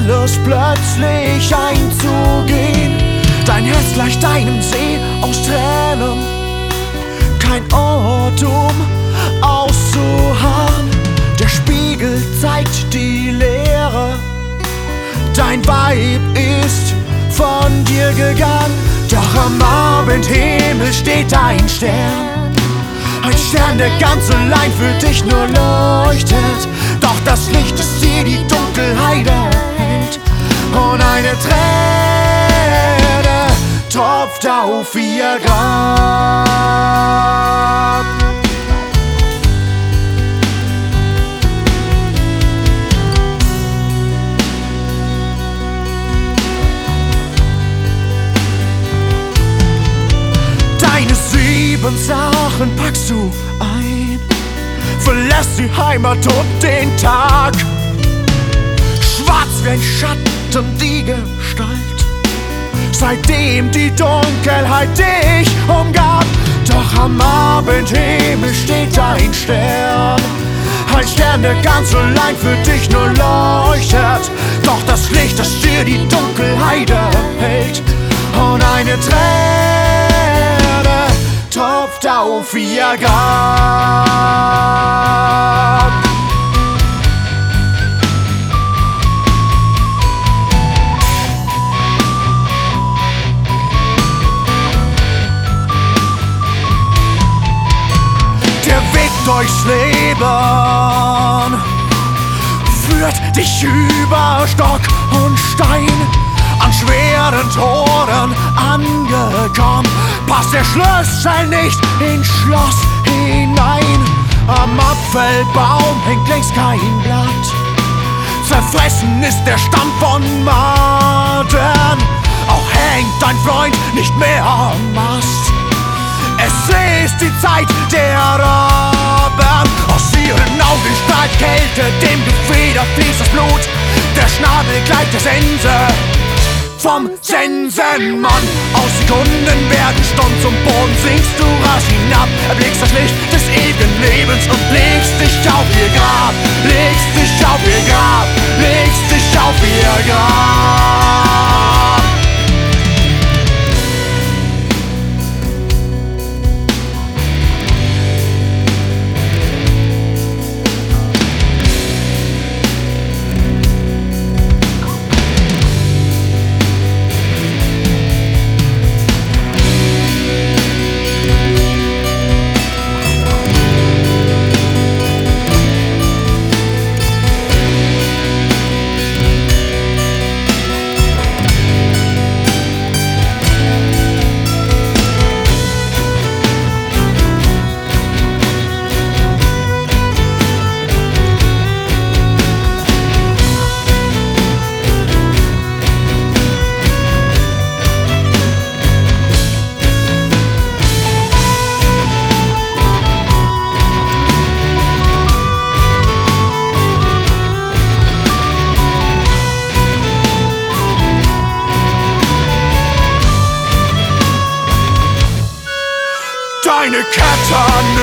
alles plötzlich einzugehen. Dein Herz gleicht einem See aus Tränen, kein Ort, um auszuharren. Der Spiegel zeigt die Leere, dein Weib ist von dir gegangen. Doch am Abendhimmel steht ein Stern, ein Stern, der ganz allein für dich nur leuchtet. Doch das Licht, das dir die Dunkelheit erhält, und eine Träne tropft auf ihr Grab. Deine 7 Sachen packst du ein, verlässt die Heimat und den Tag. Schwarz wie ein Schatten die Gestalt, seitdem die Dunkelheit dich umgab. Doch am Abendhimmel steht ein Stern, ein Stern, der ganz allein für dich nur leuchtet. Doch das Licht, das dir die Dunkelheit erhält, und eine Träne tropft auf ihr Grab. Der Weg durchs Leben führt dich über Stock und Stein. An schweren Toren angekommen, passt der Schlüssel nicht ins Schloss hinein. Am Apfelbaum hängt längst kein Blatt, zerfressen ist der Stamm von Maden. Auch hängt dein Freund nicht mehr am Mast. Es ist die Zeit der Raben, aus ihren Augen strahlt Kälte, dem Gefieder fließt das Blut. Der Schnabel gleicht der Sense vom Sensenmann. Aus Sekunden werden Stunden, zum Boden sinkst du rasch hinab, erblickst das Licht des ewigen Lebens und legst dich auf ihr Grab, legst dich auf ihr Grab, legst dich auf ihr Grab. Deine Ketten